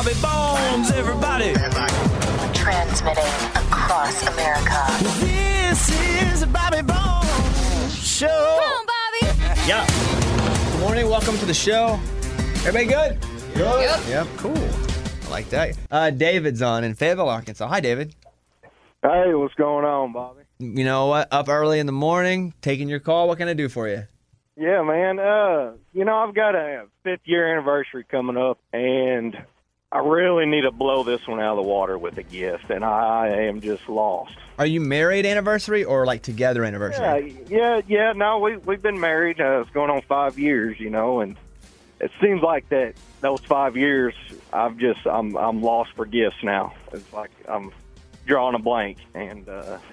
Bobby Bones, everybody. Transmitting across America. This is the Bobby Bones Show. Come on, Bobby. Yeah. Good morning. Welcome to the show. Everybody good? Yep. Yep. Cool. I like that. David's on in Fayetteville, Arkansas. Hi, David. Hey, what's going on, Bobby? You know what? Up early in the morning, taking your call. What can I do for you? Yeah, man. I've got a 5th year anniversary coming up, and I really need to blow this one out of the water with a gift, and I am just lost. Are you married anniversary or like together anniversary? Yeah. No, we've been married. It's going on 5 years, and it seems like that those 5 years, I'm lost for gifts now. It's like I'm drawing a blank, and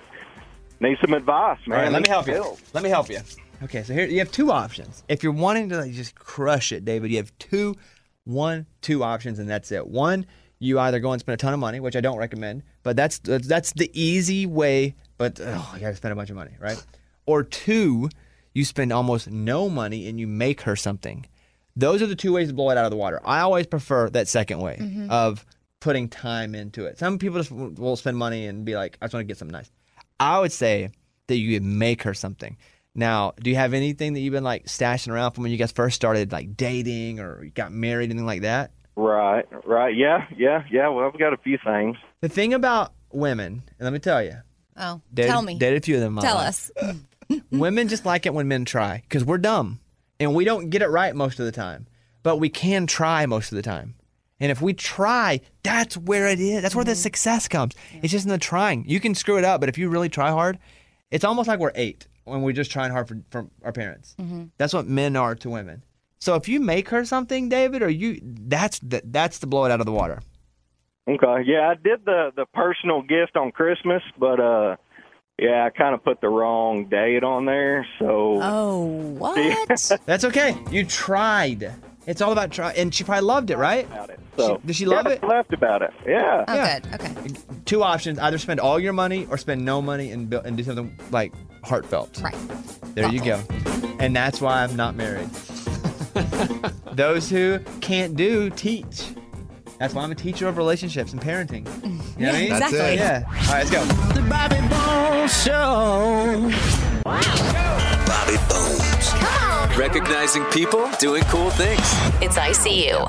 need some advice, man. All right, let me help you. Okay, so here you have two options. If you're wanting to just crush it, David, you have two options, and that's it. One, you either go and spend a ton of money, which I don't recommend, but that's the easy way. But you got to spend a bunch of money, right? Or two, you spend almost no money and you make her something. Those are the two ways to blow it out of the water. I always prefer that second way of putting time into it. Some people just will spend money and be like, I just want to get something nice. I would say that you make her something. Now, do you have anything that you've been like stashing around from when you guys first started like dating or you got married, anything like that? Right. Yeah. Well, I've got a few things. The thing about women, and let me tell you. Oh, tell me. Dated a few of them. Tell us. Women just like it when men try because we're dumb and we don't get it right most of the time, but we can try most of the time. And if we try, that's where it is. That's where the success comes. Yeah. It's just in the trying. You can screw it up, but if you really try hard, it's almost like we're 8 when we're just trying hard for our parents. That's what men are to women. So if you make her something, David, that's the blow it out of the water. Okay. Yeah, I did the personal gift on Christmas, but I kind of put the wrong date on there. So. Oh, what? That's okay. You tried. It's all about try, and she probably loved it, right? Did she love it? I laughed about it. Yeah. Oh, good. Okay. Two options: either spend all your money or spend no money and do something like heartfelt. Right. There you go. And that's why I'm not married. Those who can't teach. That's why I'm a teacher of relationships and parenting. You know what I mean? Exactly. That's it. Yeah. All right, let's go. The Bobby Bones Show. Bobby Bones. Come on. Recognizing people doing cool things. It's ICU.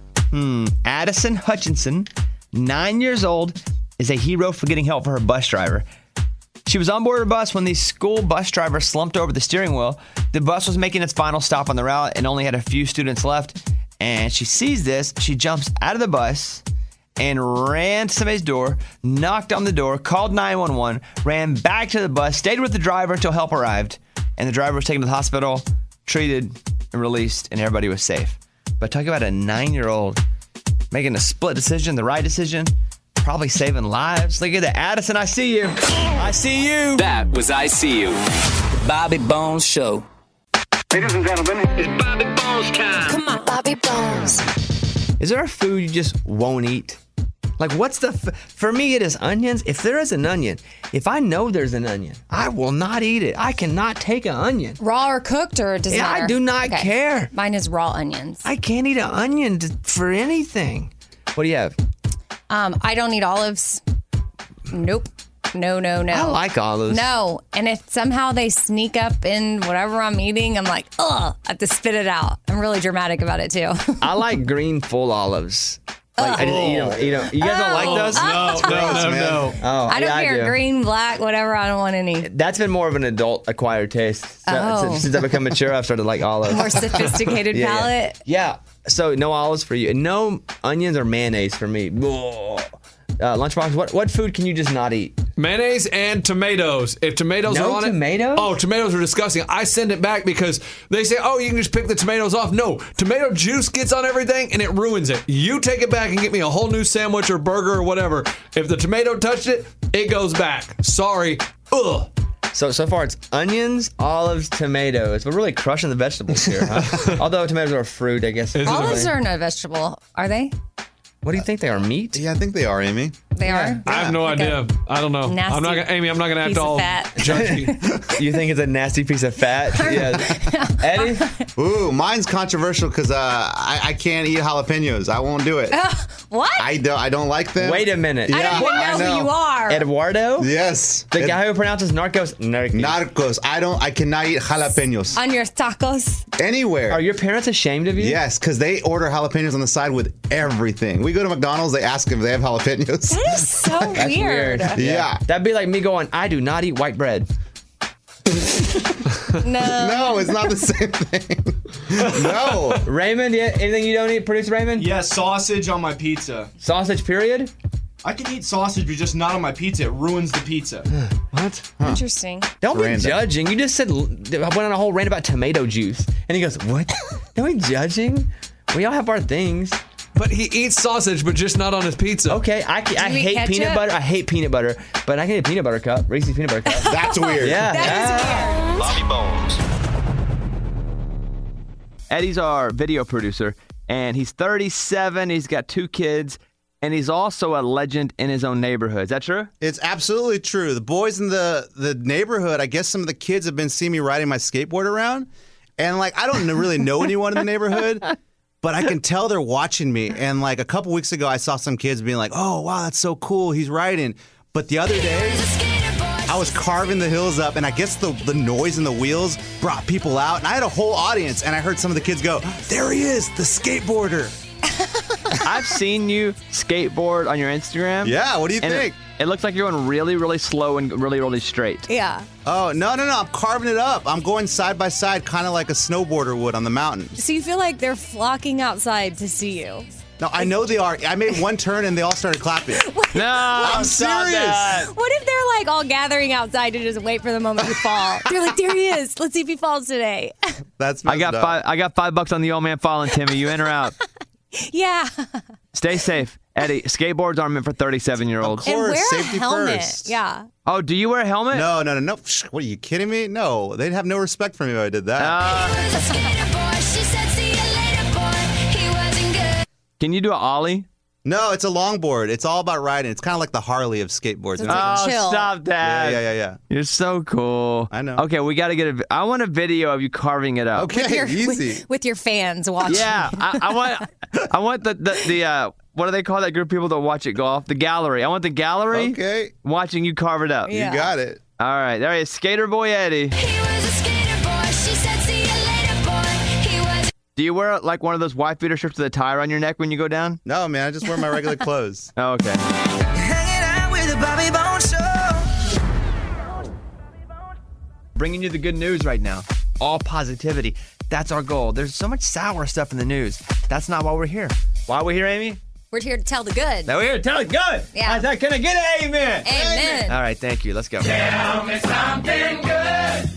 Addison Hutchinson, 9 years old, is a hero for getting help for her bus driver. She was on board her bus when the school bus driver slumped over the steering wheel. The bus was making its final stop on the route and only had a few students left. And she sees this. She jumps out of the bus and ran to somebody's door, knocked on the door, called 911, ran back to the bus, stayed with the driver until help arrived. And the driver was taken to the hospital, treated, and released, and everybody was safe. But talk about a 9-year-old making a split decision, the right decision, probably saving lives. Look at that. Addison, I see you. I see you. That was I See You. The Bobby Bones Show. Ladies and gentlemen, It's Bobby Bones time. Come on. Bobby Bones. Is there a food you just won't eat? Like, what's for me, it is onions. If there is an onion, if I know there's an onion, I will not eat it. I cannot take an onion. Raw or cooked, or does it matter? I do not Okay. care. Mine is raw onions. I can't eat an onion for anything. What do you have? I don't eat olives. Nope. No. I like olives. No. And if somehow they sneak up in whatever I'm eating, I'm like, ugh, I have to spit it out. I'm really dramatic about it, too. I like green full olives. Like, you guys don't like those? No. Oh, I don't yeah, care. do. Green, black, whatever. I don't want any. That's been more of an adult acquired taste. Since I've become mature, I've started to like olives. More sophisticated palate. Yeah. So no olives for you. And no onions or mayonnaise for me. Lunchbox, what food can you just not eat? Mayonnaise and tomatoes. If tomatoes No are on tomatoes? it. Oh, tomatoes are disgusting. I send it back because they say, oh, you can just pick the tomatoes off. No, tomato juice gets on everything and it ruins it. You take it back and get me a whole new sandwich or burger or whatever. If the tomato touched it, it goes back. Sorry. Ugh. So far it's onions, olives, tomatoes. We're really crushing the vegetables here, huh? Although tomatoes are a fruit, I guess. Olives are no vegetable, are they? What do you think they are? Meat? Yeah, I think they are, Amy. They are. I have no Like idea. I don't know. nasty I'm not gonna, Amy. I'm not gonna have piece to of all fat. judge you. You think it's a nasty piece of fat? Yeah. Eddie? Ooh, mine's controversial because I can't eat jalapenos. I won't do it. What? I don't like them. Wait a minute. I don't even know who you are. Eduardo? Yes. The guy who pronounces narcos? Narcos. I cannot eat jalapenos. On your tacos. Anywhere. Are your parents ashamed of you? Yes, because they order jalapenos on the side with everything. We go to McDonald's, they ask if they have jalapenos. That is so That's weird. Yeah. That'd be like me going, I do not eat white bread. No, it's not the same thing. No. Raymond, anything you don't eat, Producer Raymond? Yeah, sausage on my pizza. Sausage, period? I can eat sausage, but just not on my pizza. It ruins the pizza. What? Interesting. Don't be judging. You just said, I went on a whole rant about tomato juice. And he goes, what? Don't be judging. We all have our things. But he eats sausage, but just not on his pizza. Okay, I hate peanut butter. I hate peanut butter, but I can eat a peanut butter cup. Reese's peanut butter cup. That's weird. Yeah. That is weird. Bobby Bones. Eddie's our video producer, and he's 37. He's got 2 kids, and he's also a legend in his own neighborhood. Is that true? It's absolutely true. The boys in the neighborhood, I guess some of the kids have been seeing me riding my skateboard around, and like I don't really know anyone in the neighborhood. But I can tell they're watching me. And like a couple weeks ago, I saw some kids being like, oh, wow, that's so cool. He's riding. But the other day, I was carving the hills up. And I guess the noise and the wheels brought people out. And I had a whole audience. And I heard some of the kids go, there he is, the skateboarder. I've seen you skateboard on your Instagram. Yeah, what do you think? It looks like you're going really, really slow and really, really straight. Yeah. Oh, no. I'm carving it up. I'm going side by side, kind of like a snowboarder would on the mountain. So you feel like they're flocking outside to see you? No, I know they are. I made one turn and they all started clapping. No, I'm serious. What if they're like all gathering outside to just wait for the moment you fall? They're like, there he is. Let's see if he falls today. That's I got $5 on the old man falling, Timmy. You in or out? Yeah. Stay safe. Eddie, skateboards aren't meant for 37-year-olds. Of course, and wear safety a helmet. first. Yeah. Oh, do you wear a helmet? No. What, are you kidding me? No, they'd have no respect for me if I did that. Can you do an ollie? No, it's a longboard. It's all about riding. It's kind of like the Harley of skateboards. Chill. Stop that. Yeah. You're so cool. I know. Okay, we got to get I want a video of you carving it up. Okay, easy. With your fans watching. Yeah, I want the what do they call that group of people that watch it golf? The gallery. I want the gallery watching you carve it up. Yeah. You got it. All right, there he is, Skater Boy Eddie. Do you wear like one of those wife beater shirts with a tie around your neck when you go down? No, man, I just wear my regular clothes. Oh, okay. Hanging out with the Bobby Bones Show. Bringing you the good news right now. All positivity. That's our goal. There's so much sour stuff in the news. That's not why we're here. Why are we here, Amy? We're here to tell the good. Now we're here to tell it good. Yeah. Can I get an amen? Amen. All right, thank you. Let's go. Tell me something good.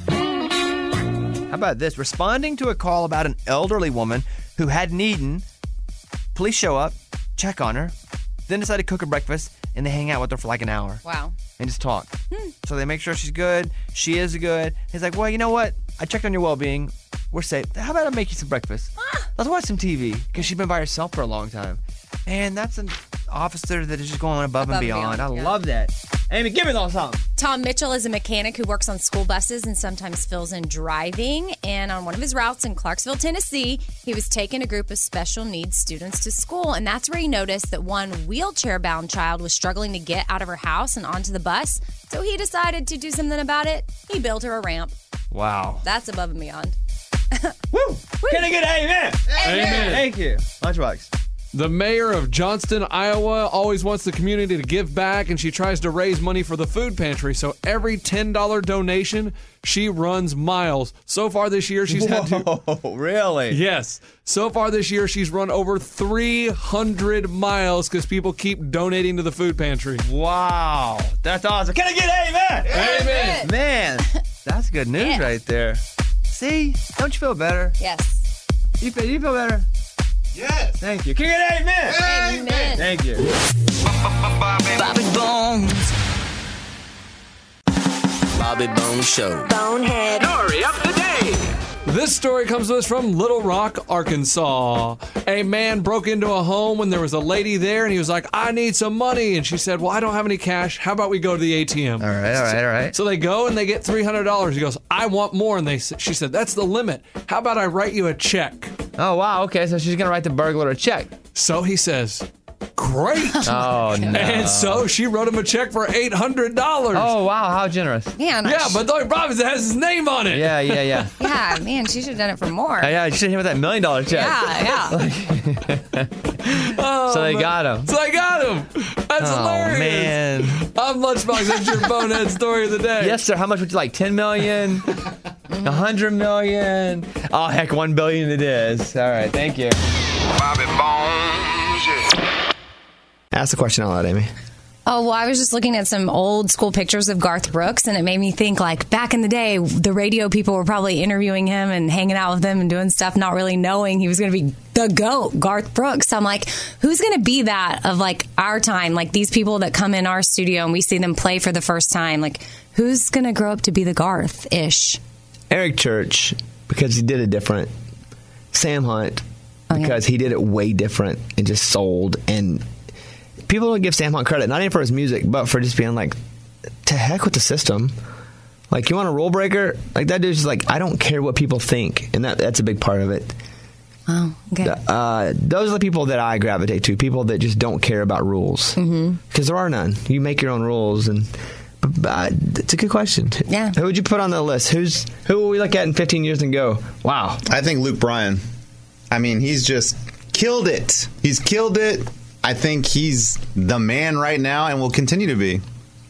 How about this? Responding to a call about an elderly woman who hadn't eaten, police show up, check on her, then decide to cook her breakfast, and they hang out with her for like an hour. Wow. And just talk. So they make sure she's good. She is good. He's like, well, you know what? I checked on your well-being. We're safe. How about I make you some breakfast? Let's watch some TV, because she's been by herself for a long time. And that's an officer that is just going above and beyond. I love that. Amy, give me those something. Tom Mitchell is a mechanic who works on school buses and sometimes fills in driving. And on one of his routes in Clarksville, Tennessee, he was taking a group of special needs students to school. And that's where he noticed that one wheelchair-bound child was struggling to get out of her house and onto the bus. So he decided to do something about it. He built her a ramp. Wow. That's above and beyond. Woo! Can I get an amen? Amen. Thank you. Lunchbox. The mayor of Johnston, Iowa, always wants the community to give back, and she tries to raise money for the food pantry. So every $10 donation, she runs miles. So far this year, she's had to... Oh, really? Yes. So far this year, she's run over 300 miles because people keep donating to the food pantry. Wow. That's awesome. Can I get an amen? Amen. Man, that's good news right there. See? Don't you feel better? Yes. You feel better? Yes. Thank you. Can you get an amen? Amen. Thank you. Bobby Bones. Bobby Bones Show. Bonehead. Story of the day. This story comes to us from Little Rock, Arkansas. A man broke into a home when there was a lady there, and he was like, I need some money. And she said, well, I don't have any cash. How about we go to the ATM? All right. So they go and they get $300. He goes, I want more. And she said, that's the limit. How about I write you a check? Oh, wow. Okay, so she's going to write the burglar a check. So he says, great. Oh, no. And so she wrote him a check for $800. Oh, wow. How generous. Man, Yeah, but the only problem is it has his name on it. Yeah. yeah, man, she should have done it for more. Yeah, you should have hit with that $1 million check. Yeah. So they got him. That's hilarious. Man. I'm Lunchbox. That's your bonehead story of the day. Yes, sir. How much would you like? 10 million? 100 million? Oh, heck, 1 billion it is. All right, thank you. Bobby Bones, yeah. Ask the question out loud, Amy. Oh, well, I was just looking at some old school pictures of Garth Brooks, and it made me think, like, back in the day, the radio people were probably interviewing him and hanging out with him and doing stuff, not really knowing he was going to be the GOAT, Garth Brooks. So I'm like, who's going to be that of, like, our time? Like, these people that come in our studio and we see them play for the first time. Like, who's going to grow up to be the Garth-ish? Eric Church, because he did it different. Sam Hunt, because he did it way different and just sold. And people don't give Sam Hunt credit, not even for his music, but for just being like, to heck with the system. Like, you want a rule breaker? Like, that dude's just like, I don't care what people think. And that's a big part of it. Oh, okay. Those are the people that I gravitate to, people that just don't care about rules. Because there are none. You make your own rules, and it's a good question. Yeah. Who would you put on the list? Who will we look at in 15 years and go, wow? I think Luke Bryan. I mean, he's just killed it. He's killed it. I think he's the man right now and will continue to be.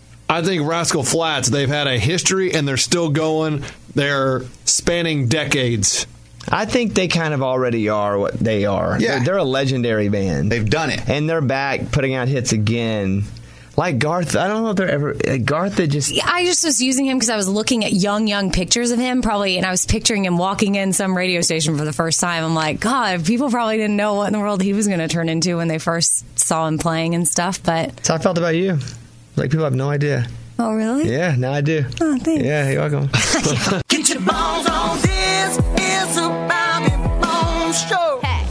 I think Rascal Flatts, they've had a history and they're still going. They're spanning decades. I think they kind of already are what they are. Yeah. They're a legendary band. They've done it. And they're back putting out hits again. Like Garth, I don't know if they're ever... Garth, they just... I just was using him because I was looking at young pictures of him, probably, and I was picturing him walking in some radio station for the first time. I'm like, God, people probably didn't know what in the world he was going to turn into when they first saw him playing and stuff, but... That's how I felt about you. Like, people have no idea. Oh, really? Yeah, now I do. Oh, thanks. Yeah, you're welcome. Get your balls on. This is a Bobby Bones Show. Hey.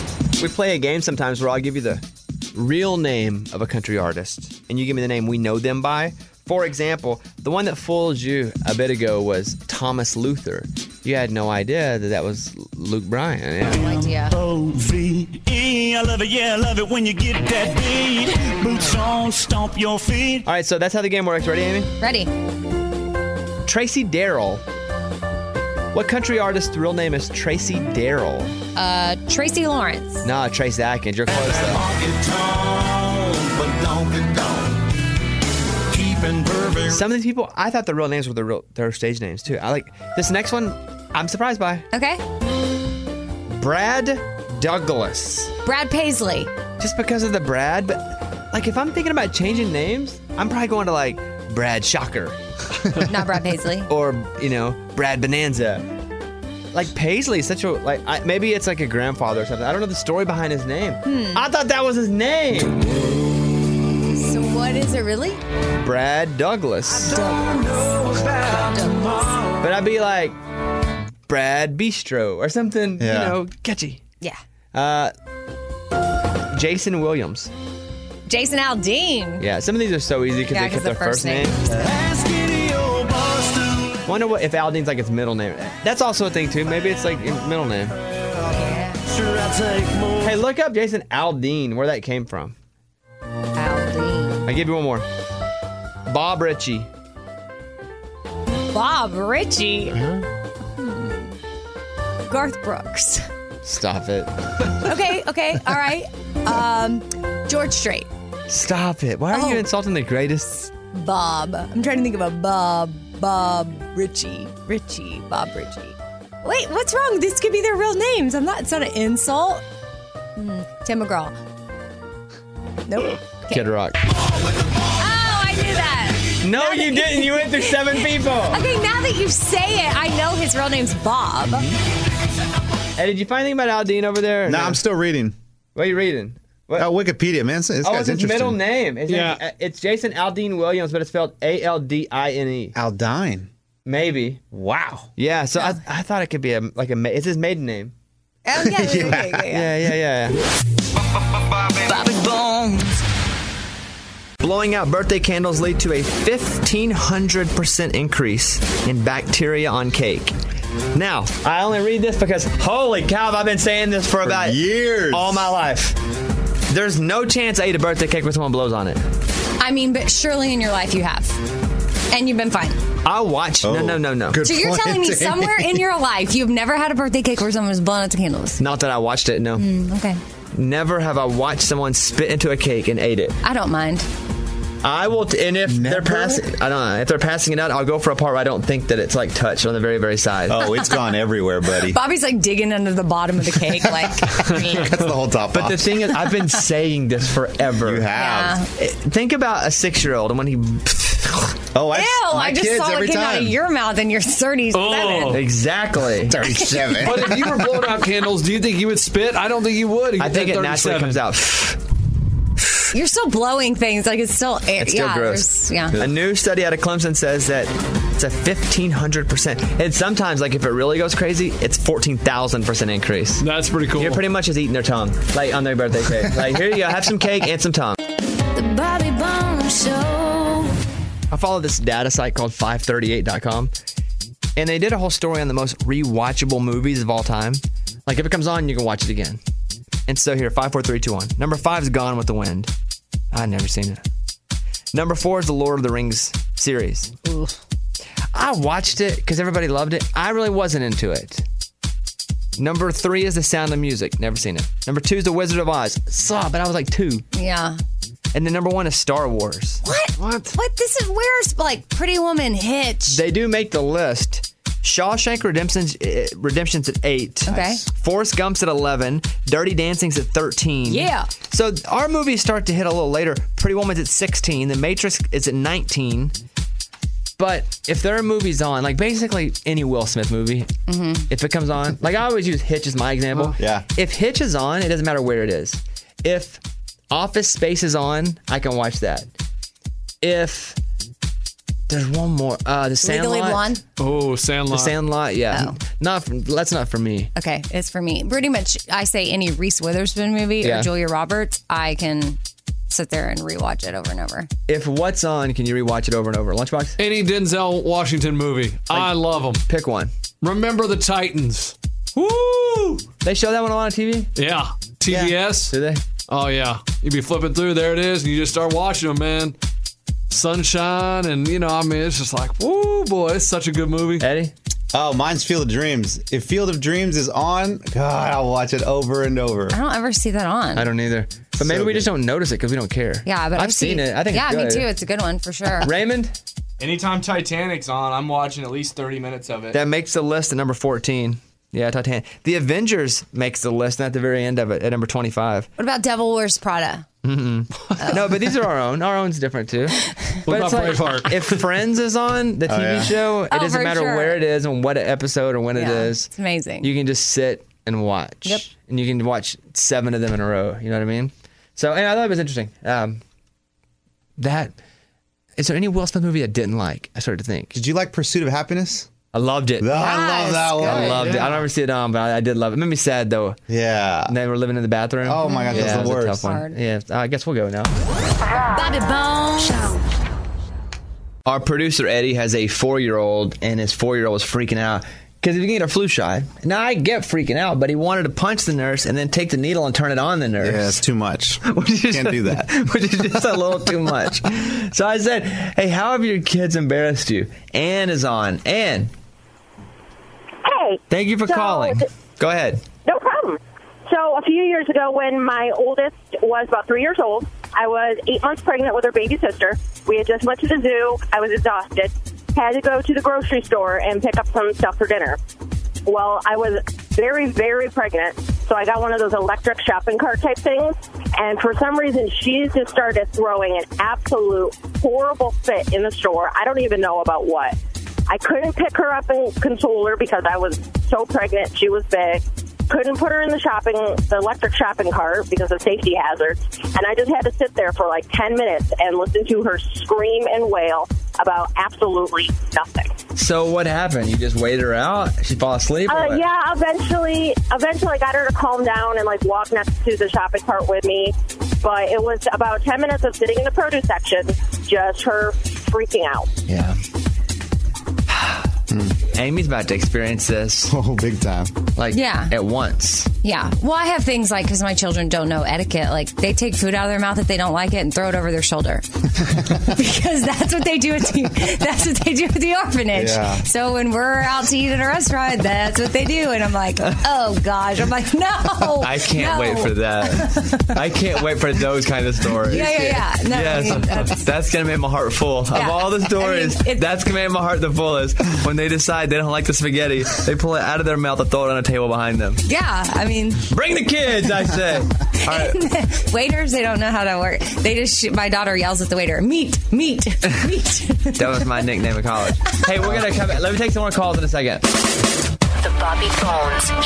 We play a game sometimes where I'll give you the real name of a country artist, and you give me the name we know them by. For example, the one that fooled you a bit ago was Thomas Luther. You had no idea that was Luke Bryan. Yeah. No idea. O-V-E, I love it, yeah, I love it when you get that beat. Boots on, stomp your feet. All right, so that's how the game works. Ready, Amy? Ready. Tracy Darrell. What country artist's real name is Tracy Darrell? Tracy Lawrence. No, Trace Atkins. You're close, though. Some of these people, I thought the real names were their stage names, too. I like this next one. I'm surprised by. Okay. Brad Douglas. Brad Paisley. Just because of the Brad, but like if I'm thinking about changing names, I'm probably going to like Brad Shocker. Not Brad Paisley. Or, Brad Bonanza. Like Paisley, such a maybe it's like a grandfather or something. I don't know the story behind his name. I thought that was his name. So what is it really? Brad Douglas. But I'd be like Brad Bistro or something, catchy. Yeah. Jason Williams. Jason Aldean. Yeah, some of these are so easy because they kept their first name. I wonder if Aldean's like its middle name. That's also a thing too. Maybe it's like middle name. Hey, look up Jason Aldean, where that came from. Aldean. I'll give you one more. Bob Ritchie. Bob Ritchie. Garth Brooks. Stop it. Okay, all right. George Strait. Stop it. Why are you insulting the greatest? Bob. I'm trying to think of a Bob. Bob Ritchie. Bob Ritchie. Wait, what's wrong? This could be their real names. It's not an insult. Tim McGraw. Nope. Okay. Kid Rock. Oh, I knew that. No, you didn't. You went through 7 people. Okay, now that you say it, I know his real name's Bob. Hey, did you find anything about Aldean over there? No, I'm still reading. What are you reading? What? Oh, Wikipedia, man. This guy's it's his interesting. middle name. It's Jason Aldean Williams, but it's spelled Aldine. Aldine. Maybe. Wow. Yeah, so I thought it could be it's his maiden name. Oh, yeah. Yeah. Bobby Bones. Blowing out birthday candles lead to a 1,500% increase in bacteria on cake. Now, I only read this because, holy cow, I've been saying this for about years. All my life. There's no chance I ate a birthday cake with someone blows on it. I mean, but surely in your life you have. And you've been fine. I watched. No. So you're telling me somewhere in your life you've never had a birthday cake where someone was blowing out the candles? Not that I watched it, no. Okay. Never have I watched someone spit into a cake and ate it. I don't mind. I will, and if they're passing, I don't know. If they're passing it out, I'll go for a part where I don't think that it's like touched on the very, very side. Oh, it's gone everywhere, buddy. Bobby's like digging under the bottom of the cake, like. That's the whole top. But the thing is, I've been saying this forever. You have. Yeah. Think about a 6-year-old and when he. Oh, I just saw it came out of your mouth and you're 37. Oh. Exactly. 37. But if you were blowing out candles, do you think you would spit? I don't think you would. I think it naturally comes out. You're still blowing things like it's still air. It's still gross. A new study out of Clemson says that it's a 1,500%. And sometimes, like if it really goes crazy, it's 14,000% increase. That's pretty cool. You're pretty much just eating their tongue, like on their birthday cake. Like here you go, have some cake and some tongue. The Bobby Bones Show. I follow this data site called 538.com, and they did a whole story on the most rewatchable movies of all time. Like if it comes on, you can watch it again. And so here, 5, 4, 3, 2, 1. Number 5 is Gone with the Wind. I've never seen it. Number 4 is the Lord of the Rings series. Ooh. I watched it because everybody loved it. I really wasn't into it. Number 3 is The Sound of Music. Never seen it. Number 2 is The Wizard of Oz. Saw it, but I was like 2. Yeah. And then number 1 is Star Wars. What? This is where's like Pretty Woman, Hitch. They do make the list. Shawshank Redemption's at 8. Okay. Forrest Gump's at 11. Dirty Dancing's at 13. Yeah. So our movies start to hit a little later. Pretty Woman's at 16. The Matrix is at 19. But if there are movies on, like basically any Will Smith movie, if it comes on, like I always use Hitch as my example. Yeah. If Hitch is on, it doesn't matter where it is. If Office Space is on, I can watch that. If there's one more, The Sandlot. Legally Blonde? Oh, Sandlot. The Sandlot, yeah. Oh. That's not for me. Okay, it's for me. Pretty much, I say any Reese Witherspoon movie Yeah. or Julia Roberts, I can sit there and rewatch it over and over. If what's on, can you rewatch it over and over? Lunchbox? Any Denzel Washington movie. I love them. Pick one. Remember the Titans. Woo! They show that one on TV? Yeah. TBS. Do they? Oh, yeah. You be flipping through, there it is, and you just start watching them, man. Sunshine, and it's just like, woo, boy, it's such a good movie. Eddie? Oh, mine's Field of Dreams. If Field of Dreams is on, God, I'll watch it over and over. I don't ever see that on. I don't either. But maybe we just don't notice it because we don't care. Yeah, but I've seen it. I think it's good. Yeah, me too. It's a good one for sure. Raymond? Anytime Titanic's on, I'm watching at least 30 minutes of it. That makes the list at number 14. Yeah, Titanic. The Avengers makes the list, and at the very end of it, at number 25. What about Devil Wears Prada? No, but these are our own. Our own's different too. What But about it's like, Braveheart? if Friends is on the TV show, it doesn't for matter sure. where it is and what episode or when it Yeah, is. it's amazing. You can just sit and watch. Yep. And you can watch 7 of them in a row. You know what I mean? So, and I thought it was interesting. Is there any Will Smith movie I didn't like? I started to think. Did you like Pursuit of Happiness? I loved it. I love that one. I loved it. I don't ever see it on, but I did love it. It made me sad though. Yeah. And they were living in the bathroom. Oh my gosh, yeah, that's it the was a worst. tough one. Hard. Yeah, I guess we'll go now. Bobby Bones Show. Our producer Eddie has a 4-year-old, and his 4-year-old is freaking out because he can get a flu shot. Now I get freaking out, but he wanted to punch the nurse and then take the needle and turn it on the nurse. Yeah, it's too much. Can't do that. Which is just a little too much. So I said, "Hey, how have your kids embarrassed you?" Ann is on. Ann, Hey. thank you for calling. Go ahead. No problem. So a few years ago when my oldest was about 3 years old, I was 8 months pregnant with her baby sister. We had just went to the zoo. I was exhausted. Had to go to the grocery store and pick up some stuff for dinner. Well, I was very, very pregnant, so I got one of those electric shopping cart type things. And for some reason, she just started throwing an absolute horrible fit in the store. I don't even know about what. I couldn't pick her up and console her because I was so pregnant. She was big. Couldn't put her in the electric shopping cart because of safety hazards. And I just had to sit there for like 10 minutes and listen to her scream and wail about absolutely nothing. So what happened? You just waited her out? She fall asleep? or what? Yeah, eventually I got her to calm down and like walk next to the shopping cart with me. But it was about 10 minutes of sitting in the produce section, just her freaking out. Yeah. Amy's about to experience this. Oh, big time. Like, Yeah. at once. Yeah. Well, I have things like, because my children don't know etiquette, like they take food out of their mouth if they don't like it and throw it over their shoulder. Because that's what they do at the orphanage. Yeah. So when we're out to eat at a restaurant, that's what they do. And I'm like, oh gosh. I'm like, no. I can't wait for that. I can't wait for those kind of stories. Yeah. No, Yes, I mean, that's going to make my heart full. Of Yeah. all the stories, I mean, that's going to make my heart the fullest. When they decide they don't like the spaghetti, they pull it out of their mouth and throw it on a table behind them. yeah. I mean, Bring the kids, I say. All right. waiters, they don't know how to work. They just, my daughter yells at the waiter, meat. That was my nickname in college. Hey, we're going to come back. Let me take some more calls in a second. The Bobby Bones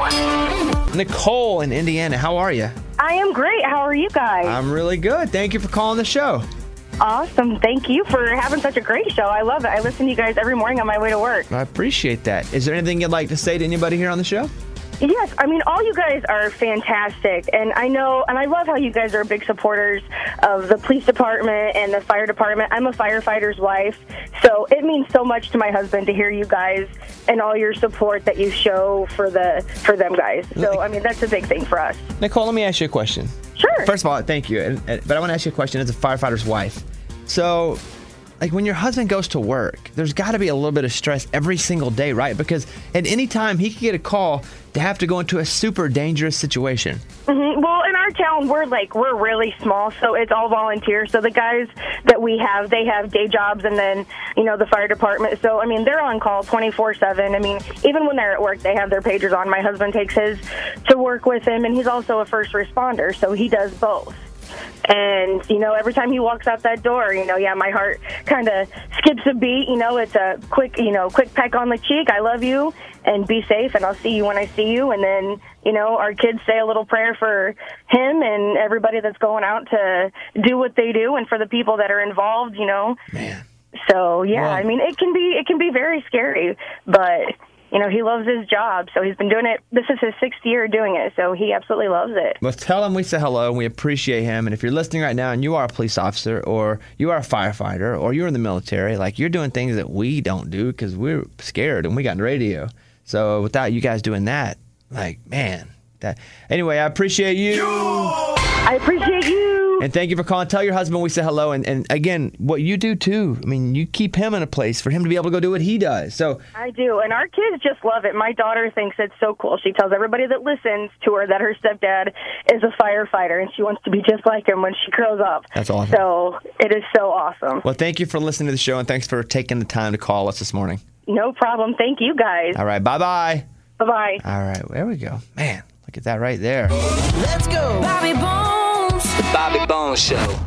Show. Nicole in Indiana, how are you? I am great. How are you guys? I'm really good. Thank you for calling the show. Awesome. Thank you for having such a great show. I love it. I listen to you guys every morning on my way to work. I appreciate that. Is there anything you'd like to say to anybody here on the show? Yes, I mean, all you guys are fantastic, and I know, and I love how you guys are big supporters of the police department and the fire department. I'm a firefighter's wife, so it means so much to my husband to hear you guys and all your support that you show for them guys. So, I mean, that's a big thing for us. Nicole, let me ask you a question. Sure. First of all, thank you. But I want to ask you a question as a firefighter's wife. So, like when your husband goes to work, there's got to be a little bit of stress every single day, right? Because at any time he could get a call to have to go into a super dangerous situation. Mm-hmm. Well, in our town, we're really small, so it's all volunteers. So the guys that we have, they have day jobs, and then the fire department. So I mean, they're on call 24/7. I mean, even when they're at work, they have their pagers on. My husband takes his to work with him, and he's also a first responder, so he does both. And, every time he walks out that door, my heart kind of skips a beat. It's a quick peck on the cheek. I love you, and be safe, and I'll see you when I see you. And then, our kids say a little prayer for him and everybody that's going out to do what they do, and for the people that are involved, Man. So, yeah, well, I mean, it can be very scary, but... he loves his job, so he's been doing it. This is his 6th year doing it, so he absolutely loves it. Well, tell him we say hello and we appreciate him. And if you're listening right now and you are a police officer or you are a firefighter or you're in the military, like you're doing things that we don't do because we're scared and we got on the radio. So without you guys doing that, like, man. Anyway, I appreciate you. I appreciate you. And thank you for calling. Tell your husband we say hello. And again, what you do too. I mean, you keep him in a place for him to be able to go do what he does. So I do. And our kids just love it. My daughter thinks it's so cool. She tells everybody that listens to her that her stepdad is a firefighter, and she wants to be just like him when she grows up. That's awesome. So it is so awesome. Well, thank you for listening to the show, and thanks for taking the time to call us this morning. No problem. Thank you, guys. All right. Bye-bye. Bye-bye. All right. There we go. Man, look at that right there. Let's go. Bobby Bones. The Bobby Bones Show.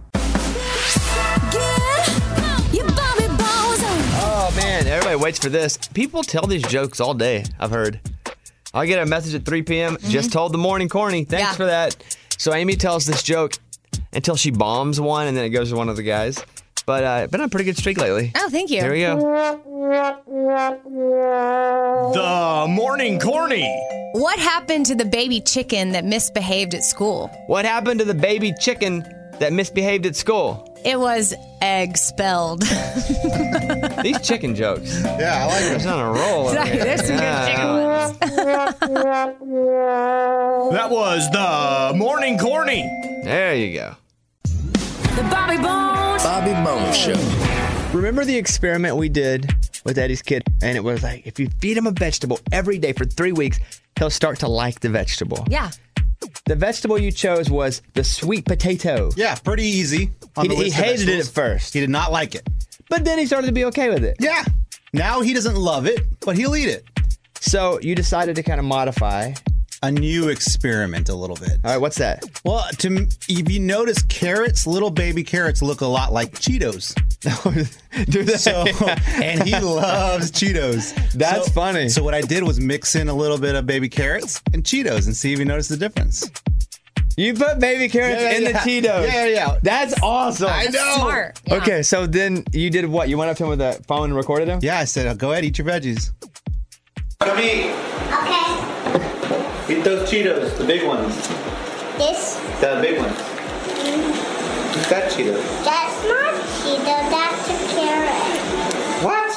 Oh, man. Everybody waits for this. People tell these jokes all day, I've heard. I'll get a message at 3 p.m. Just told the morning corny. Thanks for that. So Amy tells this joke until she bombs one, and then it goes to one of the guys. But been on a pretty good streak lately. Oh, thank you. Here we go. The morning corny. What happened to the baby chicken that misbehaved at school? What happened to the baby chicken that misbehaved at school? It was expelled. These chicken jokes. Yeah, I like it. It's on a roll. There's some good chicken ones. That was the morning corny. There you go. The Bobby Bones Show. Remember the experiment we did with Eddie's kid? And it was like, if you feed him a vegetable every day for 3 weeks, he'll start to like the vegetable. Yeah. The vegetable you chose was the sweet potato. Yeah, pretty easy. He hated it at first. He did not like it. But then he started to be okay with it. Yeah. Now he doesn't love it, but he'll eat it. So you decided to kind of modify. A new experiment a little bit. All right, what's that? Well, if you notice, carrots, little baby carrots, look a lot like Cheetos. Do they? So, and he loves Cheetos. That's funny. So what I did was mix in a little bit of baby carrots and Cheetos and see if you notice the difference. You put baby carrots in the Cheetos. Yeah. That's awesome. I know. Smart. Yeah. Okay, so then you did what? You went up to him with a phone and recorded him? Yeah, I said, go ahead, eat your veggies. Come eat. Okay. Eat those Cheetos, the big ones. This? The big ones. Eat that Cheeto. That's not Cheeto. That's a carrot. What?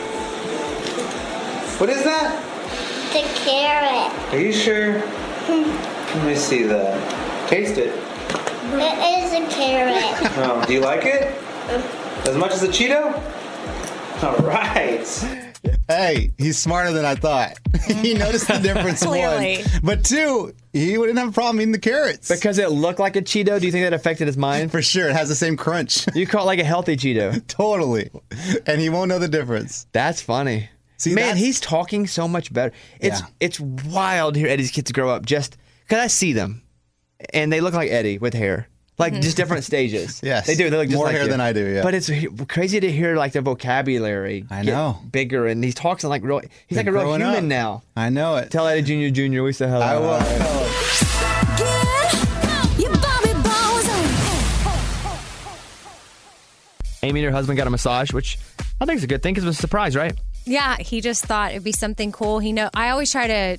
What is that? The carrot. Are you sure? Let me see that. Taste it. It is a carrot. Oh, do you like it? As much as a Cheeto? All right. Hey, he's smarter than I thought. He noticed the difference, Clearly. one. But two, he wouldn't have a problem eating the carrots. Because it looked like a Cheeto, do you think that affected his mind? For sure, it has the same crunch. You call it like a healthy Cheeto. Totally. And he won't know the difference. That's funny. See, man, he's talking so much better. It's wild to hear Eddie's kids grow up just because I see them and they look like Eddie with hair. Like just different stages. Yes. They do. They look just more like hair you. than I do, yeah. But it's crazy to hear like their vocabulary. I get know. Bigger and he talks like real. He's They're like a real growing human up. now. I know it. Tell Eddie Jr. we say hello. I will. Amy and her husband got a massage, which I think is a good thing because it was a surprise, right? Yeah, he just thought it'd be something cool. I always try to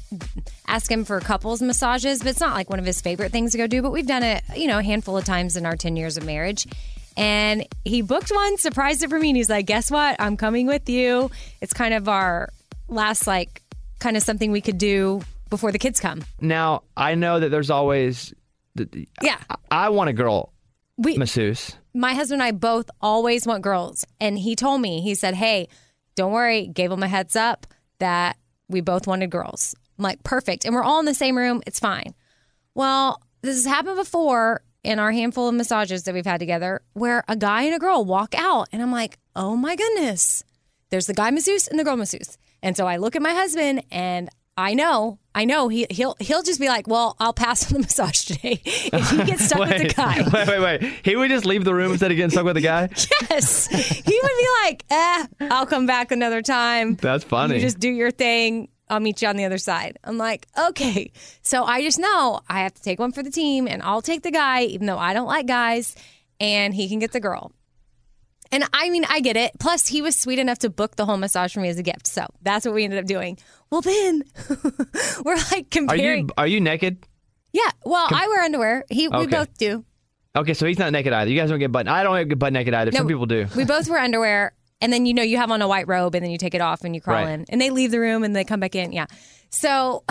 ask him for couples massages, but it's not like one of his favorite things to go do. But we've done it, a handful of times in our 10 years of marriage. And he booked one, surprised it for me. And he's like, guess what? I'm coming with you. It's kind of our last, kind of something we could do before the kids come. Now, I know that there's always... Yeah. I want a girl masseuse. My husband and I both always want girls. And he told me, he said, hey, don't worry. Gave him a heads up that we both wanted girls. I'm like, perfect. And we're all in the same room. It's fine. Well, this has happened before in our handful of massages that we've had together where a guy and a girl walk out. And I'm like, oh my goodness. There's the guy masseuse and the girl masseuse. And so I look at my husband and I know he'll just be like, well, I'll pass on the massage today if he gets stuck with the guy. Wait. He would just leave the room instead of getting stuck with the guy? Yes. He would be like, I'll come back another time. That's funny. You just do your thing. I'll meet you on the other side. I'm like, okay. So I just know I have to take one for the team and I'll take the guy, even though I don't like guys, and he can get the girl. And I mean, I get it. Plus, he was sweet enough to book the whole massage for me as a gift. So that's what we ended up doing. Well, then we're like comparing. Are you naked? Yeah. Well, I wear underwear. We both do. Okay, so he's not naked either. You guys don't get butt. I don't get butt naked either. Some people do. We both wear underwear. And then, you have on a white robe and then you take it off and you crawl in. And they leave the room and they come back in. Yeah. So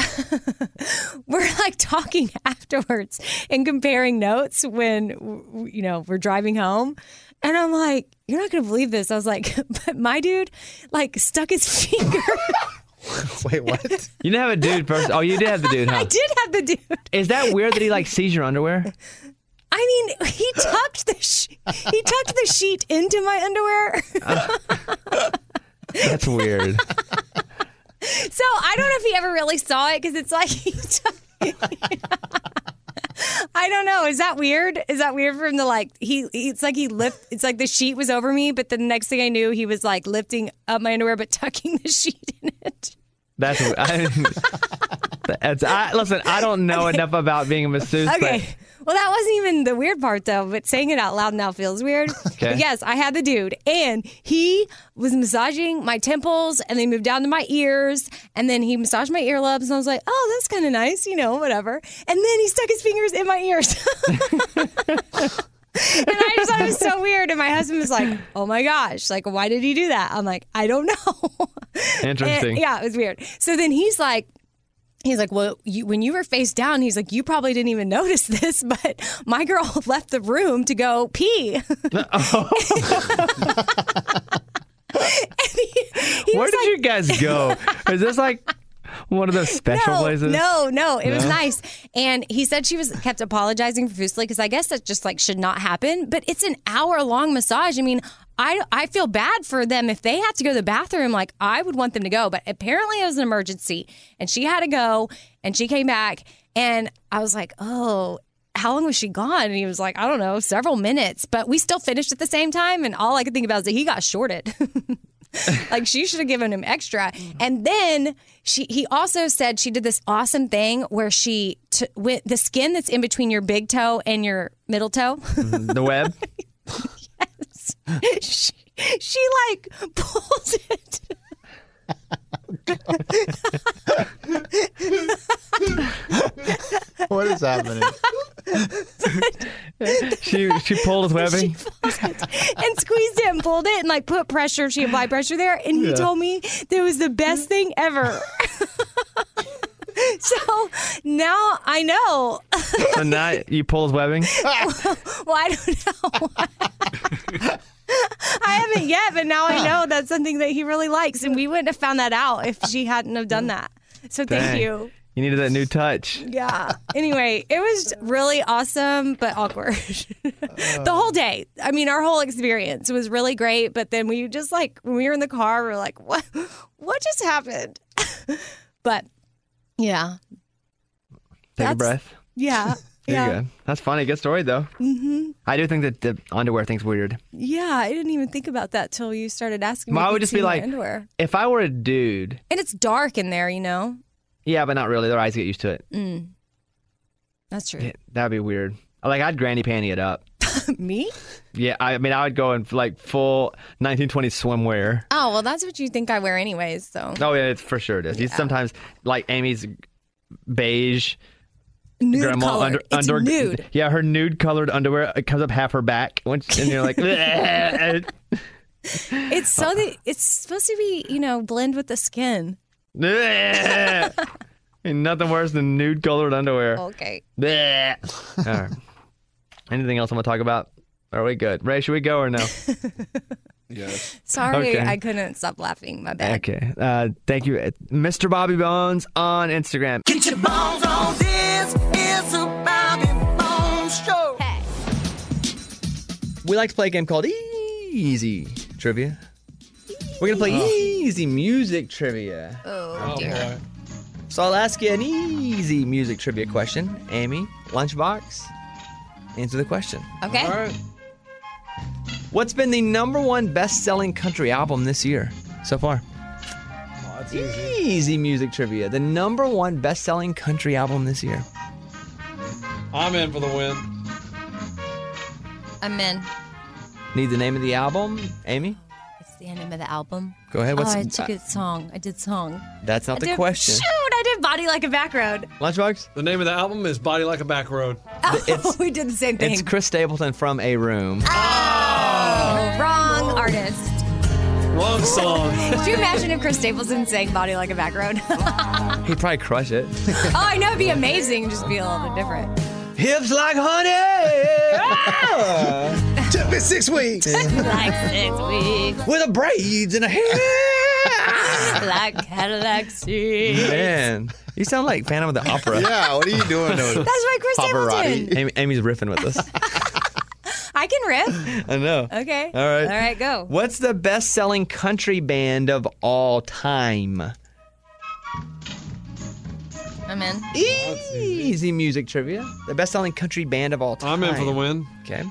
we're talking afterwards and comparing notes when, we're driving home. And I'm like, you're not going to believe this. I was like, but my dude, stuck his finger. Wait, what? You didn't have a dude first. Oh, you did have the dude, huh? I did have the dude. Is that weird that he sees your underwear? I mean, he tucked the sheet into my underwear. That's weird. So I don't know if he ever really saw it because it's like I don't know. Is that weird? Is that weird for him to it's like the sheet was over me, but the next thing I knew he was lifting up my underwear but tucking the sheet in it. That's listen, I don't know enough about being a masseuse. Okay. Well, that wasn't even the weird part, though, but saying it out loud now feels weird. Okay. But yes, I had the dude, and he was massaging my temples, and then moved down to my ears, and then he massaged my earlobes, and I was like, oh, that's kind of nice, whatever. And then he stuck his fingers in my ears. And I just thought it was so weird, and my husband was like, oh my gosh, why did he do that? I'm like, I don't know. Interesting. And, yeah, it was weird. So then he's like, well, when you were face down, he's like, you probably didn't even notice this, but my girl left the room to go pee. Where did you guys go? Is this one of those special places? No, it was nice. And he said she kept apologizing profusely because I guess that just should not happen. But it's an hour-long massage. I mean, I feel bad for them if they have to go to the bathroom. I would want them to go. But apparently it was an emergency. And she had to go. And she came back. And I was like, oh, how long was she gone? And he was like, I don't know, several minutes. But we still finished at the same time. And all I could think about is that he got shorted. Like, she should have given him extra. And then he also said she did this awesome thing where she with the skin that's in between your big toe and your middle toe. The web. Yes. She like pulls it. What is happening? She pulled his webbing And squeezed it and pulled it and like put pressure. She applied pressure there, and he told me that was the best thing ever. So now I know. So now you pull his webbing? Well, I don't know. I haven't yet, but now I know that's something that he really likes, and we wouldn't have found that out if she hadn't have done that. So thank Dang. you. You needed that new touch. Yeah. Anyway, it was really awesome, but awkward. The whole day. I mean, our whole experience was really great, but then we just like, when we were in the car, we were like, what just happened? But yeah. Take a breath. Yeah. There you go. That's funny. Good story, though. Mm-hmm. I do think that the underwear thing's weird. Yeah, I didn't even think about that till you started asking me. I if would you'd just be seen my like, underwear. if I were a dude. And it's dark in there, you know? Yeah, but not really. Their eyes get used to it. That's true. Yeah, that'd be weird. Like, I'd granny panty it up. Me? Yeah, I mean, I would go in like full 1920s swimwear. Oh, well, that's what you think I wear anyways, so. Oh, yeah, it's for sure it is. You sometimes, like Amy's beige. Nude grandma color. It's nude. Yeah, her nude colored underwear, it comes up half her back. And you're like, It's so that it's supposed to be, you know, blend with the skin. Ain't nothing worse than nude colored underwear. Okay. All right. Anything else I'm going to talk about? Are we good? Ray, should we go or no? Yes. Sorry, Okay. I couldn't stop laughing. My bad. Okay. Thank you. Mr. Bobby Bones on Instagram. Get your bones on. This is a Bobby Bones Show. Hey. We like to play a game called Easy Trivia. We're going to play Easy Music Trivia. Oh, dear. So I'll ask you an easy music trivia question. Amy, Lunchbox, answer the question. Okay. All right. What's been the #1 best-selling country album this year so far? Oh, that's easy. Easy music trivia. The #1 best-selling country album this year. I'm in for the win. I'm in. Need the name of the album, Amy? It's the name of the album. Go ahead. I took a song. I did song. That's not the did, question. Shoot, I did Body Like a Back Road. Lunchbox? The name of the album is Body Like a Back Road. Oh, we did the same thing. It's Chris Stapleton from A Room. Oh, wrong artist. Wrong song. Could you imagine if Chris Stapleton sang Body Like a Back Road? He'd probably crush it. Oh, I know, it'd be amazing. Just be a little bit different. Hips like honey. Took me 6 weeks. Like 6 weeks. With the braids in a hair. Like Cadillac seats. Man, you sound like Phantom of the Opera. Yeah, what are you doing? That's right, Chris Stapleton. Amy's riffing with us. I can riff. I know. Okay. All right. All right, go. What's the best-selling country band of all time? I'm in. Easy music trivia. The best-selling country band of all time. I'm in for the win. Okay.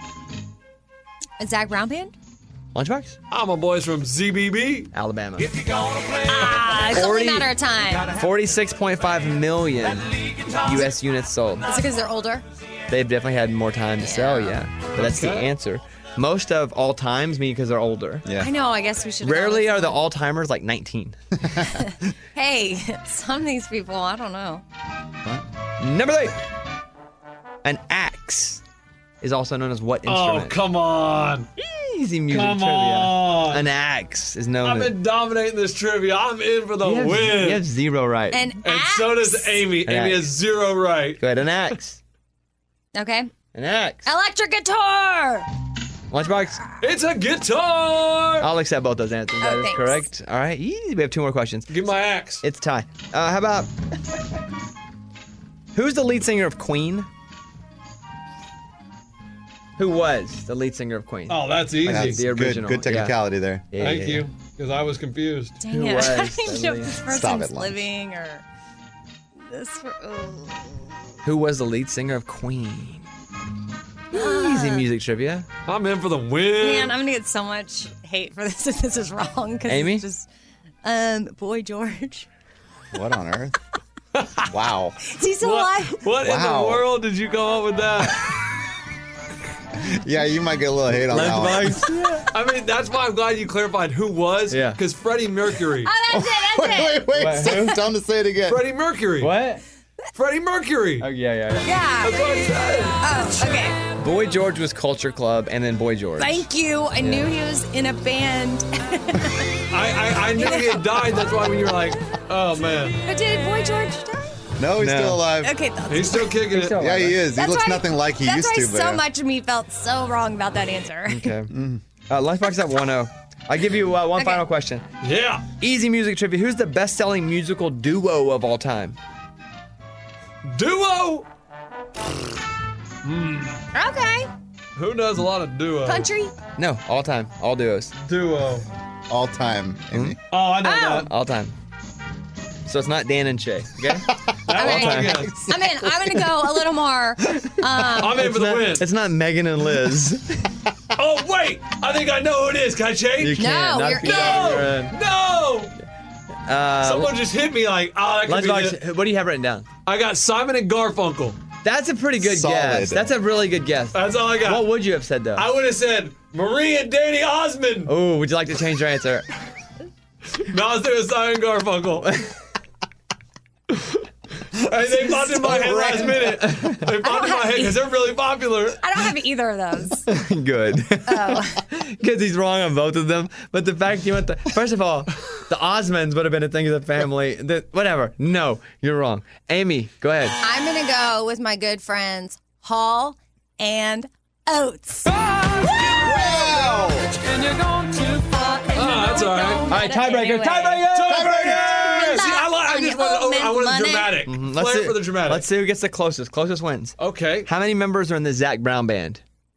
A Zach Brown band? Lunchbox? I'm a boys from ZBB. Alabama. It's only a matter of time. 46.5 million U.S. units sold. Is it because they're older? They've definitely had more time to sell, yeah. But that's the answer. Most of all times mean because they're older. I know, I guess we should. Rarely are the all-timers like 19. Hey, some of these people, I don't know. Number 3. An axe is also known as what instrument? Oh, come on. Easy music Come trivia. on. An axe is known I've as... been dominating this trivia. I'm in for the win. You have 0 right. An And so does Amy. An Amy axe. has 0 right. Go ahead, an axe. Okay. An axe. Electric guitar! Lunchbox? It's a guitar. I'll accept both those answers. That is thanks. correct. All right, easy. We have 2 more questions. Give my axe. It's tie. How about... Who's the lead singer of Queen? Who was the lead singer of Queen? Oh, that's easy. That's The original. Good technicality there. Yeah, Thank yeah, you, because I was confused. Dang Who it. was I the don't know lead- if this Stop person's it, Lance. living or this. Who was the lead singer of Queen? Easy music trivia. I'm in for the win. Man, I'm gonna get so much hate for this if this is wrong. 'Cause Amy? it's just, Boy George. What on earth? Wow. Is he still alive? What in Wow. the world did you come up with that? Yeah, you might get a little hate on that one. Lunchbox. I mean, that's why I'm glad you clarified who was. Yeah. Because Freddie Mercury. Oh, that's it. Wait. What? Tell him to say it again. Freddie Mercury. What? Freddie Mercury. Oh, yeah. Yeah. That's what I said. Oh, okay. Boy George was Culture Club, and then Boy George. Thank you. I knew he was in a band. I knew he had died. That's why when you were like, oh, man. But did Boy George die? No, he's still alive. Okay, that's He's still kicking it. Yeah, he is. He looks nothing like he used to. That's why But so much of me felt so wrong about that answer. Okay. Lunchbox at 1-0. I'll give you one final question. Yeah. Easy music trivia. Who's the best-selling musical duo of all time? Duo. Okay. Who does a lot of duo? Country? No, all time. All duos. Duo. all time. Amy. Oh, I know that. All time. So it's not Dan and Shay, okay? I'm in. I'm gonna go a little more. I'm in for the win. It's not Megan and Liz. Oh, wait. I think I know who it is. Can I change? You can't. No, Not you're if you're in. in. No. Someone just hit me like, oh, that could be Lunchbox, what do you have written down? I got Simon and Garfunkel. That's a pretty good Solid. guess. That's a really good guess. That's all I got. What would you have said, though? I would have said Marie and Danny Osmond. Oh, would you like to change your answer? No, I was doing Simon and Garfunkel. And they popped in my head last minute. They popped in my head because they're really popular. I don't have either of those. Good. Oh. Because he's wrong on both of them. But the fact you went the first of all, the Osmonds would have been a thing of the family. Whatever. No, you're wrong. Amy, go ahead. I'm gonna go with my good friends Hall and Oates. Wow! Oh, that's all right. All right, tiebreaker. Tiebreaker. See, I just want it dramatic. Play it for the dramatic. Let's see who gets the closest. Closest wins. Okay. How many members are in the Zac Brown band?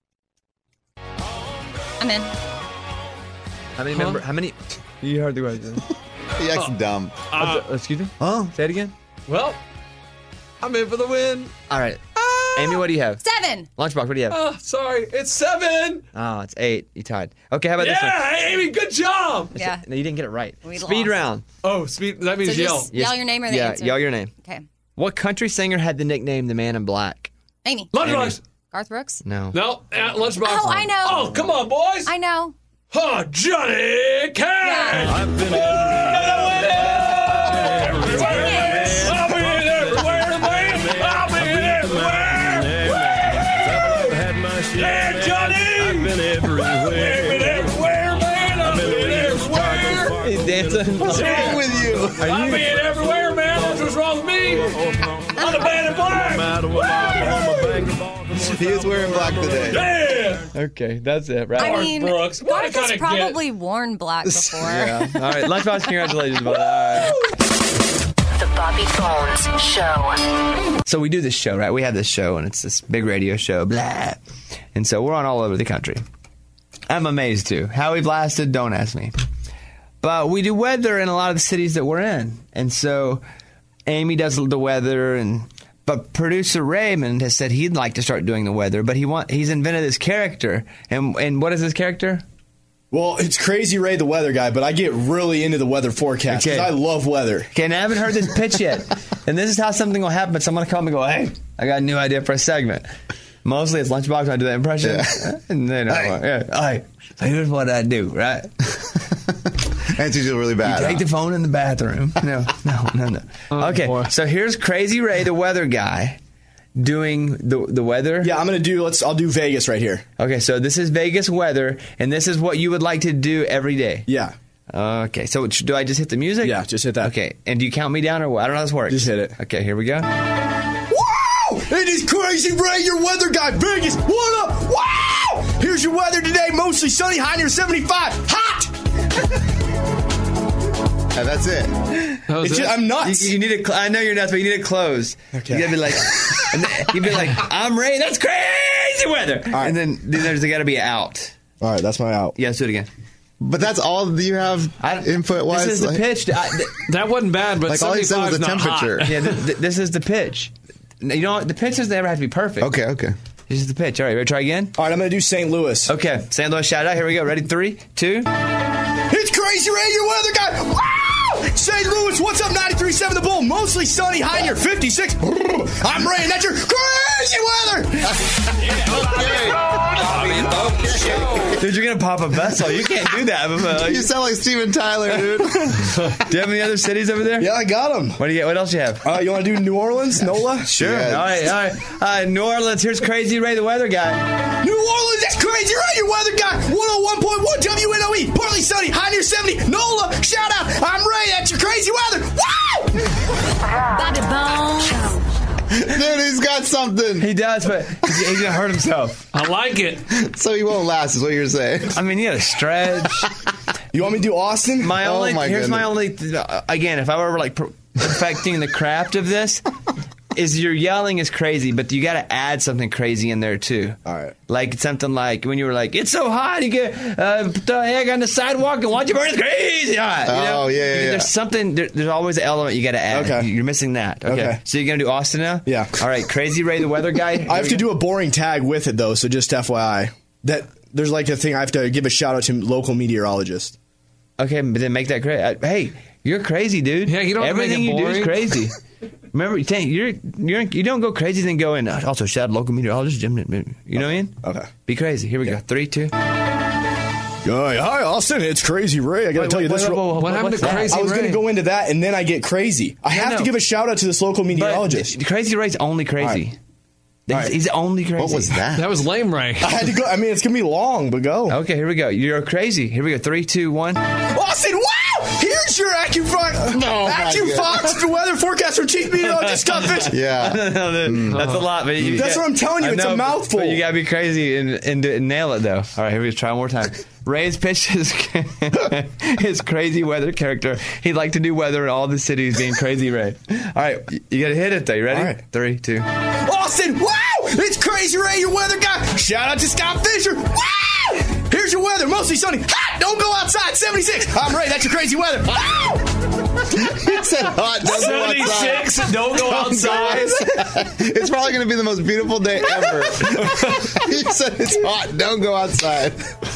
I'm in. How many members? How many? You heard the question. He acts dumb. Excuse me? Oh, say it again. Well, I'm in for the win. All right. Amy, what do you have? 7. Lunchbox, what do you have? Oh, sorry. It's 7. Oh, it's 8. You tied. Okay, how about this one? Yeah, Amy, good job. Yeah. No, you didn't get it right. We Speed lost. round. Oh, speed. That So means yell. just yell your name or the Yeah, answer. yell your name. Okay. What country singer had the nickname the Man in Black? Amy. Lunchbox. Garth Brooks? No. No, Lunchbox. Oh, I know. Oh, come on, boys. I know. Oh, Johnny Cash. I've been I'll be everywhere, man. I'll be everywhere. Yeah, Johnny. I've been everywhere. I've been everywhere, man. I've been everywhere. He's dancing. What's wrong with you? I've been everywhere, man. That's what's wrong with me. I'm the man in black. He is wearing black today. Yeah. Okay, that's it, right? I mean, Brooks, what Garth kind has of probably worn black before. Yeah. All right, Lunchbox, congratulations, brother. All right. The Bobby Bones Show. So we do this show, right? We have this show, and it's this big radio show, blah. And so we're on all over the country. I'm amazed, too. How we've lasted, don't ask me. But we do weather in a lot of the cities that we're in. And so Amy does the weather, but producer Raymond has said he'd like to start doing the weather, but he's invented this character. And what is this character? Well, it's Crazy Ray, the weather guy, but I get really into the weather forecast because I love weather. Okay, and I haven't heard this pitch yet. And this is how something will happen. Someone will come and go, hey, I got a new idea for a segment. Mostly it's Lunchbox when I do that impression. Yeah. And they know, hey, so here's what I do, right? And she's really bad. You take the phone in the bathroom. No. Okay, so here's Crazy Ray, the weather guy, doing the weather. Yeah, I'll do Vegas right here. Okay, so this is Vegas weather, and this is what you would like to do every day. Yeah. Okay, so do I just hit the music? Yeah, just hit that. Okay, and do you count me down or what? I don't know how this works. Just hit it. Okay, here we go. Wow! It is Crazy Ray, your weather guy. Vegas, what up? Wow! Here's your weather today. Mostly sunny, high near 75. Hot! And that's it. I'm nuts. You need to. I know you're nuts, but you need to close. Okay. You gotta be like, and then you'd be like, I'm Ray. That's crazy weather. Right. And then there's got to be out. All right, that's my out. Yeah, let's do it again. But that's all you have input-wise? This is the pitch. That wasn't bad, but like all he said was the temperature. Yeah, this is the pitch. You know, the pitches never have to be perfect. Okay. This is the pitch. All right, ready to try again? All right, I'm going to do St. Louis. Okay, St. Louis shout out. Here we go. Ready? 3, 2. It's Crazy Ray, your weather guy. Wow! St. Louis, what's up? 93.7 The Bull. Mostly sunny, high near 56. I'm Ray, and that's your crazy weather. Dude, you're going to pop a vessel. You can't do that. You sound like Steven Tyler, dude. Do you have any other cities over there? Yeah, I got them. What do you? What else you have? You want to do New Orleans, NOLA? Sure. Yeah. All right. New Orleans. Here's Crazy Ray, the weather guy. New Orleans, that's Crazy Ray, your weather guy. 101.1 WNOE. Partly sunny, high near 70. NOLA, shout out. I'm Ray, that's your crazy weather. Wow! Bobby Bones. Dude, he's got something. He does, but he's going to hurt himself. I like it. So he won't last, is what you're saying. I mean, you got to stretch. You want me to do Austin? Here's my only. Again, if I were like perfecting the craft of this, is your yelling is crazy, but you got to add something crazy in there too. All right. Like something like when you were like, "It's so hot, you get put the egg on the sidewalk and watch it burn. It's crazy hot." Yeah. There's something. There's always an element you got to add. Okay. You're missing that. Okay. So you're gonna do Austin now? Yeah. All right. Crazy Ray, the weather guy. I have to do a boring tag with it though, so just FYI. That there's like a thing I have to give a shout out to local meteorologist. Okay, but then make that crazy. Hey, you're crazy, dude. Yeah, you don't Everything make it you do is boring. crazy. Remember, you don't go crazy, then go in. Also, shout out local meteorologist Jim. You know what I mean? Okay. Be crazy. Here we go. 3, 2. Hi, Austin. It's Crazy Ray. I got to tell you this. What happened to Crazy Ray? I was going to go into that, and then I get crazy. I have to give a shout out to this local meteorologist. But Crazy Ray's only crazy. He's only crazy. What was that? That was lame, Ray. I had to go. I mean, it's going to be long, but go. Okay, here we go. You're crazy. Here we go. 3, 2, 1. Austin, wow! Here's your AccuFox weather forecast from Chief Meteorologist Scott Fish. Yeah. That's a lot. But That's what I'm telling you. It's a mouthful. But you got to be crazy and nail it, though. All right, here we go. Try one more time. Ray's pitch is his crazy weather character. He'd like to do weather in all the cities being Crazy Ray. All right, you got to hit it, though. You ready? All right. 3, 2. Austin, wow! It's Crazy Ray, your weather guy. Shout out to Scott Fisher. Wow! Here's your weather. Mostly sunny. Hot. Don't go outside. 76. I'm Ray. That's your crazy weather. Wow! He said hot. Don't go outside. 76. Don't go outside. It's probably going to be the most beautiful day ever. He said it's hot. Don't go outside.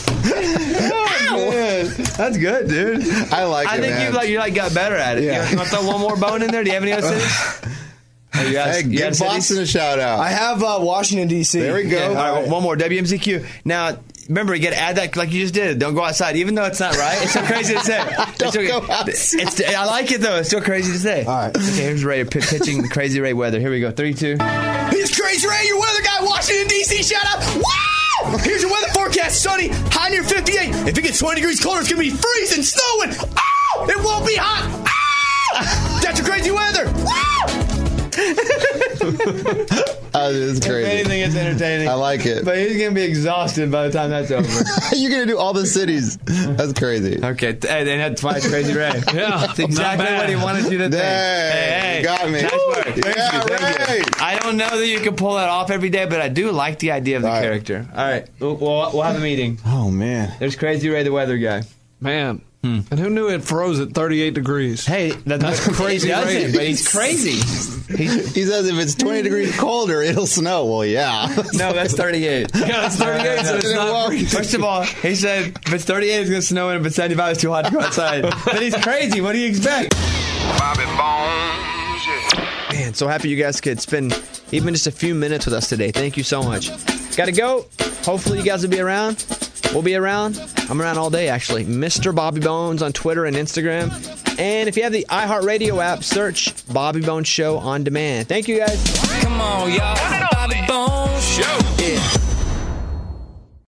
Oh, man. That's good, dude. I like it, I think man. you got better at it. Yeah. You want to throw one more bone in there? Do you have any other cities? Hey, give Boston a shout out. I have Washington, D.C. There we go. All right, one more. WMZQ. Now, remember, you got to add that like you just did. Don't go outside, even though it's not right. It's so crazy to say. Don't go outside. I like it, though. It's still crazy to say. All right. Okay, here's Ray pitching Crazy Ray weather. Here we go. 3, 2. He's Crazy Ray, your weather guy. Washington, D.C. Shout out. Wow! Here's your weather forecast. Sunny, high near 58. If it gets 20 degrees colder, it's going to be freezing, snowing. Oh! It won't be hot. Ah! That's your crazy weather. Wow! Oh, this is crazy. If anything, it's entertaining. I like it. But he's going to be exhausted by the time that's over. You're going to do all the cities. That's crazy. Okay, and that's why it's Crazy Ray. Yeah, That's exactly what he wanted you to think. Hey, you got me. Nice work. Thank Yeah, you, thank you. Ray. I don't know that you can pull that off every day, but I do like the idea of the All right. character. All right, we'll have a meeting. Oh, man. There's Crazy Ray, the weather guy. Man. And who knew it froze at 38 degrees? Hey, that's crazy. He doesn't, Ray. but he's crazy. He says if it's 20 degrees colder, it'll snow. Well, yeah. No, that's 38. Yeah, that's 38, so it's not freezing. First of all, he said if it's 38, it's going to snow, and if it's 75, it's too hot to go outside. But he's crazy. What do you expect? Bobby Bones, yeah. Man, so happy you guys could spend even just a few minutes with us today. Thank you so much. Gotta go. Hopefully you guys will be around. We'll be around. I'm around all day, actually. Mr. Bobby Bones on Twitter and Instagram. And if you have the iHeartRadio app, search Bobby Bones Show on demand. Thank you, guys. Come on, y'all. Bobby Bones Show. Yeah.